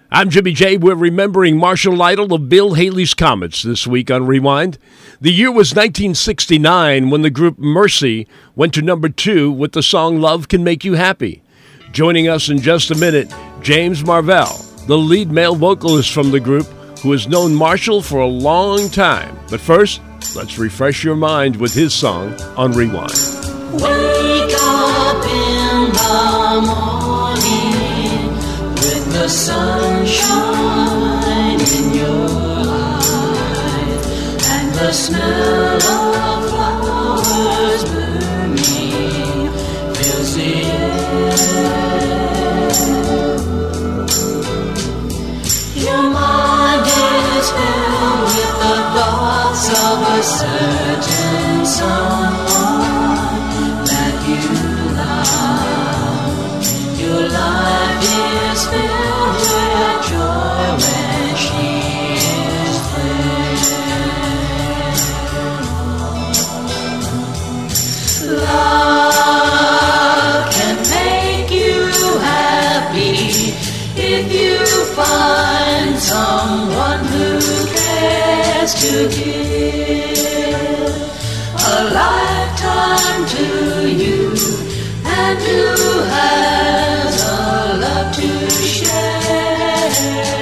I'm Jimmy J. We're remembering Marshall Lytle of Bill Haley's Comets this week on Rewind. The year was 1969 when the group Mercy went to number 2 with the song Love Can Make You Happy. Joining us in just a minute, James Marvell, the lead male vocalist from the group, who has known Marshall for a long time. But first, let's refresh your mind with his song on Rewind. Wake up in the morning with the sunshine in your eyes and the smell of flowers blooming fills the air. Your mind is filled with the thoughts of a certain someone that you love. Your life is filled with joy when she is there. Love can make you happy if you find someone who cares to give a lifetime to you and who has a love to share.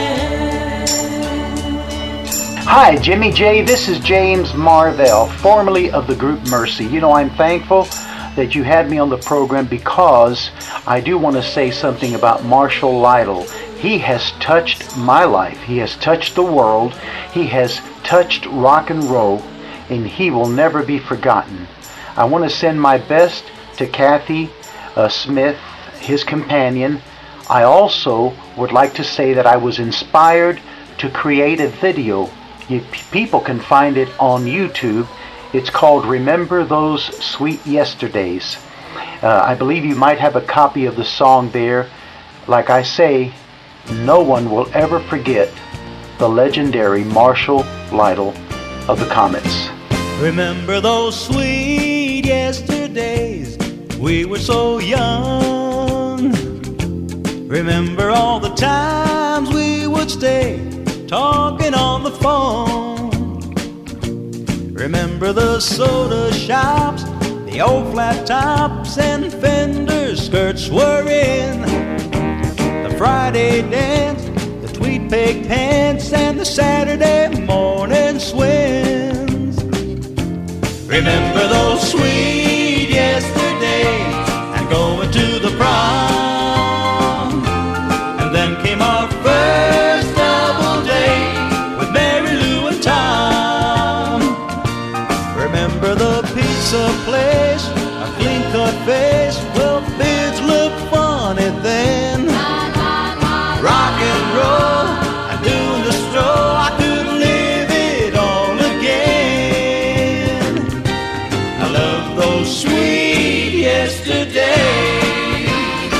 Hi, Jimmy J. This is James Marvell, formerly of the group Mercy. You know, I'm thankful that you had me on the program because I do want to say something about Marshall Lytle. He has touched my life. He has touched the world. He has touched rock and roll, and he will never be forgotten. I want to send my best to Kathy Smith, his companion. I also would like to say that I was inspired to create a video. People can find it on YouTube. It's called Remember Those Sweet Yesterdays. I believe you might have a copy of the song there. Like I say, no one will ever forget the legendary Marshall Lytle of the Comets. Remember those sweet yesterdays, we were so young. Remember all the times we would stay talking on the phone. Remember the soda shops, the old flat tops and fender skirts were in. The Friday dance, the tweed pig pants and the Saturday morning swims. Remember those sweet yesterdays and going to the prom. And then came our first double date with Mary Lou and Tom. Remember the pizza place, a clean cut face, well, beards look funny then. Rock and roll, and doing the stroll, I could live it all again. I love those sweet yesterdays.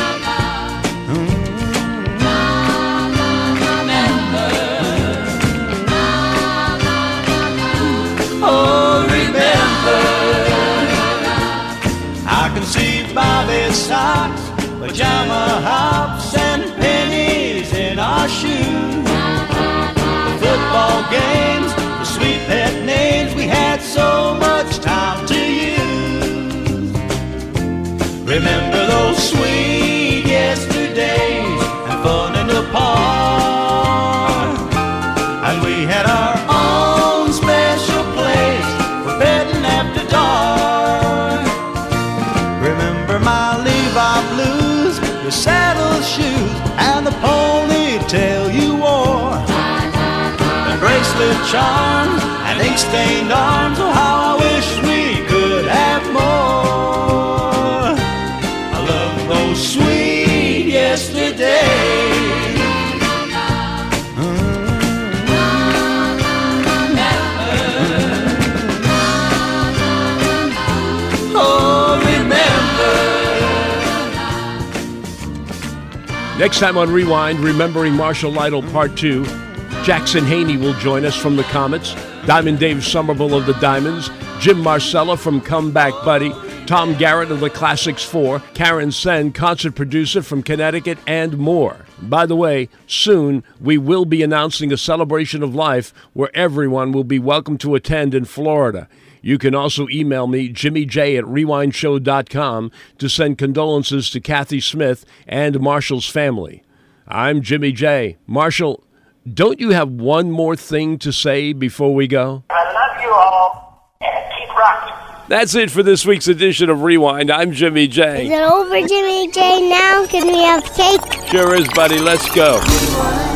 Oh, remember, I can see Bobby socks, pajama hops, and pennies in our shoes. The football games, the sweet pet names, we had so much time to use. Remember those sweet yesterdays and fun in the park. And we had our own special place for bedding after dark. Remember my Levi blues, your saddle shoes, and the ponytail you wore. The bracelet charms and ink-stained arms, oh how I wish we could have more. I love those sweet yesterdays. Oh, remember. Next time on Rewind, remembering Marshall Lytle Part 2, Jackson Haney will join us from the Comets, Diamond Dave Somerville of the Diamonds, Jim Marcella from Come Back Buddy, Tom Garrett of the Classics 4, Karen Sen, concert producer from Connecticut, and more. By the way, soon we will be announcing a celebration of life where everyone will be welcome to attend in Florida. You can also email me, jimmyj@rewindshow.com, to send condolences to Kathy Smith and Marshall's family. I'm Jimmy J. Marshall, don't you have one more thing to say before we go? I love you all, and keep rocking. That's it for this week's edition of Rewind. I'm Jimmy J. Is it over, Jimmy J? Now can we have cake? Sure is, buddy. Let's go.